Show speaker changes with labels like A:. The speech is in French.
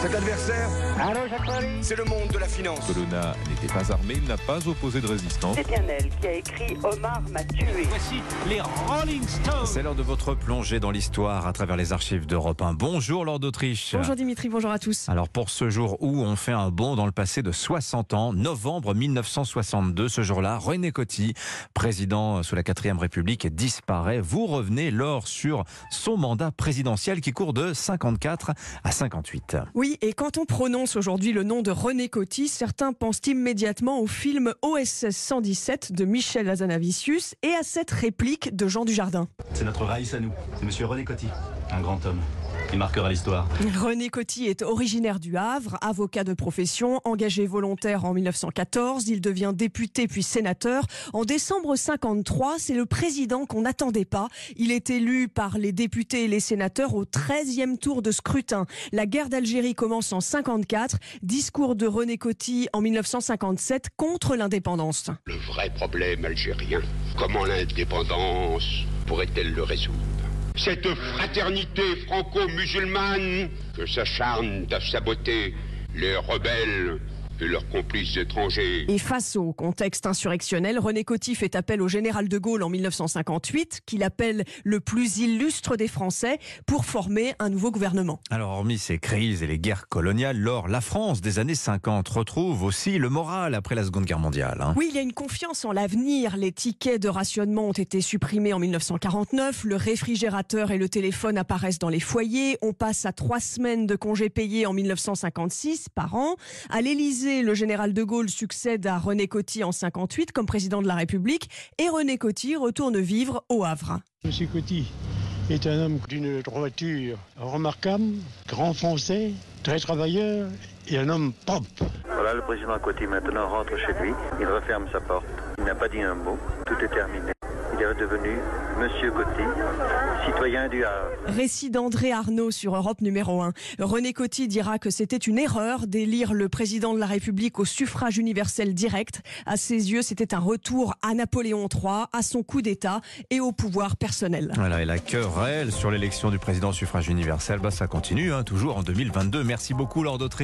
A: Cet adversaire, c'est le monde de la finance.
B: Colonna n'était pas armé, il n'a pas opposé de résistance.
C: C'est bien elle qui a écrit Omar m'a tué.
D: Voici les Rolling Stones.
E: C'est l'heure de votre plongée dans l'histoire à travers les archives d'Europe 1. Bonjour Laure d'Autriche.
F: Bonjour Dimitri, bonjour à tous.
E: Alors pour ce jour où on fait un bond dans le passé de 60 ans, novembre 1962, ce jour-là, René Coty, président sous la 4e République, disparaît. Vous revenez, Laure, sur son mandat présidentiel qui court de 54 à 58.
F: Oui, et quand on prononce aujourd'hui le nom de René Coty, certains pensent immédiatement au film OSS 117 de Michel Hazanavicius et à cette réplique de Jean Dujardin.
G: C'est notre Raïs à nous, c'est monsieur René Coty, un grand homme. Il marquera l'histoire.
F: René Coty est originaire du Havre, avocat de profession, engagé volontaire en 1914. Il devient député puis sénateur. En décembre 53, c'est le président qu'on n'attendait pas. Il est élu par les députés et les sénateurs au 13e tour de scrutin. La guerre d'Algérie commence en 54. Discours de René Coty en 1957 contre l'indépendance.
H: Le vrai problème algérien, comment l'indépendance pourrait-elle le résoudre ? Cette fraternité franco-musulmane que s'acharnent à saboter les rebelles et leurs complices étrangers.
F: Et face au contexte insurrectionnel, René Coty fait appel au général de Gaulle en 1958, qu'il appelle le plus illustre des Français, pour former un nouveau gouvernement.
E: Alors hormis ces crises et les guerres coloniales, Laure, la France des années 50 retrouve aussi le moral après la Seconde Guerre mondiale.
F: Oui, il y a une confiance en l'avenir. Les tickets de rationnement ont été supprimés en 1949, le réfrigérateur et le téléphone apparaissent dans les foyers, on passe à 3 semaines de congés payés en 1956 par an. À l'Élysée, le général de Gaulle succède à René Coty en 58 comme président de la République et René Coty retourne vivre au Havre.
I: Monsieur Coty est un homme d'une droiture remarquable, grand français, très travailleur et un homme propre.
J: Voilà, le président Coty maintenant rentre chez lui, il referme sa porte, il n'a pas dit un mot, tout est terminé. Il est redevenu Monsieur Coty, citoyen du Havre.
F: Récit d'André Arnaud sur Europe numéro 1. René Coty dira que c'était une erreur d'élire le président de la République au suffrage universel direct. À ses yeux, c'était un retour à Napoléon III, à son coup d'État et au pouvoir personnel.
E: Voilà, et la querelle sur l'élection du président au suffrage universel, ça continue, toujours en 2022. Merci beaucoup Laure d'Autriche.